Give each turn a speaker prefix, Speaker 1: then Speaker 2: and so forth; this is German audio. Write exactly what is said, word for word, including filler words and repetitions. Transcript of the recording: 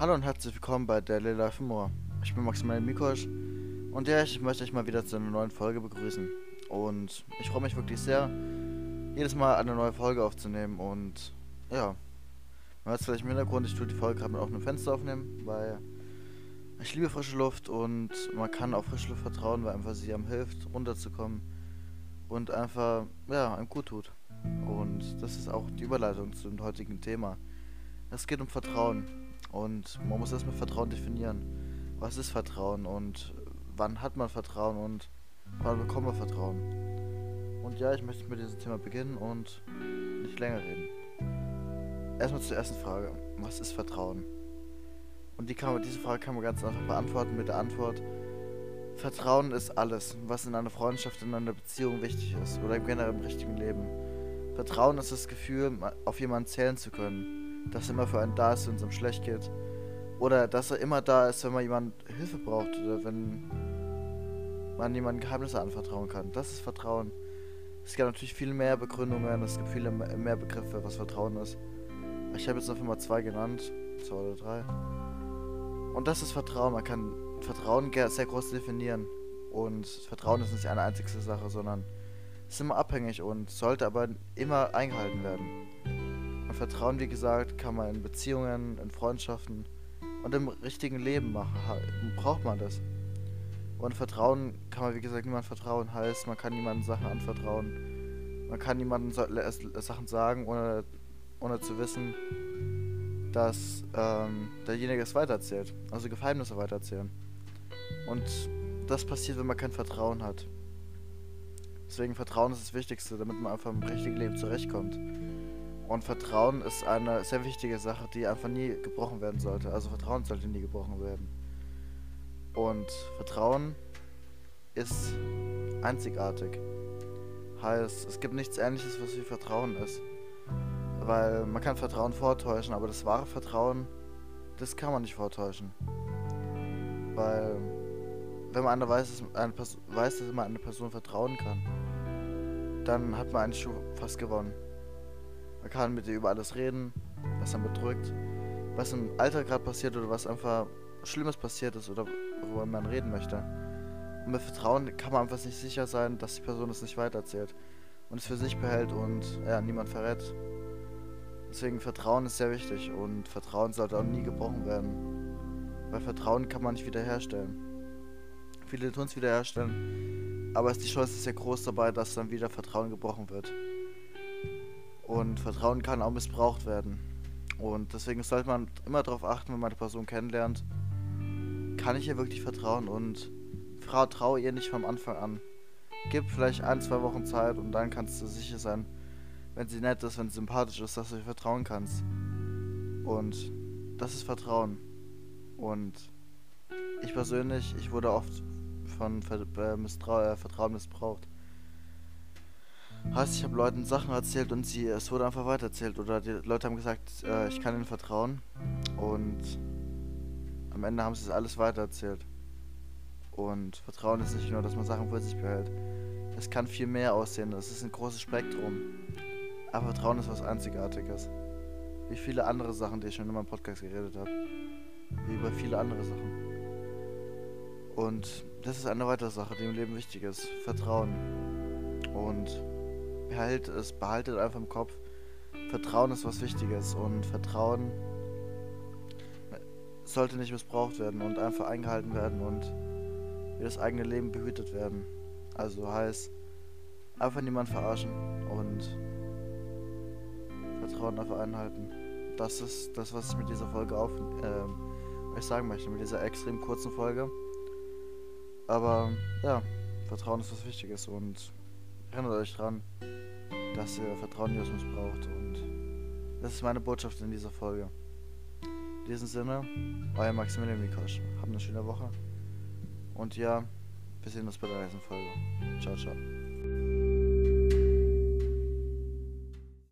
Speaker 1: Hallo und herzlich willkommen bei Daily Life More. Ich bin Maximilian Mikosch und ja, ich möchte euch mal wieder zu einer neuen Folge begrüßen. Und ich freue mich wirklich sehr, jedes Mal eine neue Folge aufzunehmen. Und ja, man hört es vielleicht im Hintergrund, ich tue die Folge gerade mit offenem Fenster aufnehmen, weil ich liebe frische Luft und man kann auf frische Luft vertrauen, weil einfach sie einem hilft, runterzukommen und einfach, ja, einem gut tut. Und das ist auch die Überleitung zum heutigen Thema. Es geht um Vertrauen und man muss erstmal Vertrauen definieren. Was ist Vertrauen und wann hat man Vertrauen und wann bekommt man Vertrauen? Und ja, ich möchte mit diesem Thema beginnen und nicht länger reden. Erstmal zur ersten Frage. Was ist Vertrauen? Und die kann man, diese Frage kann man ganz einfach beantworten mit der Antwort: Vertrauen ist alles, was in einer Freundschaft, in einer Beziehung wichtig ist oder generell im richtigen Leben. Vertrauen ist das Gefühl, auf jemanden zählen zu können, dass er immer für einen da ist, wenn es ihm schlecht geht. Oder dass er immer da ist, wenn man jemand Hilfe braucht oder wenn man jemandem Geheimnisse anvertrauen kann. Das ist Vertrauen. Es gibt natürlich viel mehr Begründungen, es gibt viele mehr Begriffe, was Vertrauen ist. Ich habe jetzt einfach mal zwei genannt, zwei oder drei. Und das ist Vertrauen. Man kann Vertrauen sehr groß definieren. Und Vertrauen ist nicht eine einzige Sache, sondern ist immer abhängig und sollte aber immer eingehalten werden. Und Vertrauen, wie gesagt, kann man in Beziehungen, in Freundschaften und im richtigen Leben machen. Braucht man das. Und Vertrauen kann man, wie gesagt, niemand vertrauen. Heißt, man kann niemandem Sachen anvertrauen. Man kann niemandem so, äh, Sachen sagen, ohne, ohne zu wissen, dass ähm, derjenige es weitererzählt. Also Geheimnisse weitererzählen. Und das passiert, wenn man kein Vertrauen hat. Deswegen Vertrauen ist das Wichtigste, damit man einfach im richtigen Leben zurechtkommt. Und Vertrauen ist eine sehr wichtige Sache, die einfach nie gebrochen werden sollte. Also Vertrauen sollte nie gebrochen werden. Und Vertrauen ist einzigartig. Heißt, es gibt nichts Ähnliches, was wie Vertrauen ist. Weil man kann Vertrauen vortäuschen, aber das wahre Vertrauen, das kann man nicht vortäuschen. Weil, wenn man eine weiß, dass, eine Person, weiß, dass man einer Person vertrauen kann, dann hat man eigentlich schon fast gewonnen. Man kann mit ihr über alles reden, was dann bedrückt, was im Alltag gerade passiert oder was einfach Schlimmes passiert ist oder worüber man reden möchte. Und mit Vertrauen kann man einfach nicht sicher sein, dass die Person es nicht weitererzählt und es für sich behält und ja, niemand verrät. Deswegen Vertrauen ist sehr wichtig und Vertrauen sollte auch nie gebrochen werden. Weil Vertrauen kann man nicht wiederherstellen. Viele tun es wiederherstellen, aber die Chance ist sehr groß dabei, dass dann wieder Vertrauen gebrochen wird. Und Vertrauen kann auch missbraucht werden. Und deswegen sollte man immer darauf achten, wenn man eine Person kennenlernt, kann ich ihr wirklich vertrauen und vertraue ihr nicht vom Anfang an. Gib vielleicht ein, zwei Wochen Zeit und dann kannst du sicher sein, wenn sie nett ist, wenn sie sympathisch ist, dass du ihr vertrauen kannst. Und das ist Vertrauen. Und ich persönlich, ich wurde oft von Ver äh, Misstrau äh, Vertrauen missbraucht. Heißt, ich habe Leuten Sachen erzählt und sie, es wurde einfach weitererzählt. Oder die Leute haben gesagt, äh, ich kann ihnen vertrauen. Und am Ende haben sie es alles weitererzählt. Und Vertrauen ist nicht nur, dass man Sachen für sich behält. Es kann viel mehr aussehen. Es ist ein großes Spektrum. Aber Vertrauen ist was Einzigartiges. Wie viele andere Sachen, die ich schon in meinem Podcast geredet habe. Wie über viele andere Sachen. Und das ist eine weitere Sache, die im Leben wichtig ist. Vertrauen. Und behaltet es, behaltet einfach im Kopf. Vertrauen ist was Wichtiges. Und Vertrauen sollte nicht missbraucht werden und einfach eingehalten werden und wie das eigene Leben behütet werden. Also heißt, einfach niemand verarschen und Vertrauen einfach einhalten. Das ist das, was ich mit dieser Folge auf, äh, euch sagen möchte, mit dieser extrem kurzen Folge. Aber ja, Vertrauen ist was Wichtiges und erinnert euch dran, dass ihr Vertrauen nicht missbraucht. Und das ist meine Botschaft in dieser Folge. In diesem Sinne, euer Maximilian Mikosch. Habt eine schöne Woche. Und ja, wir sehen uns bei der nächsten Folge. Ciao, ciao.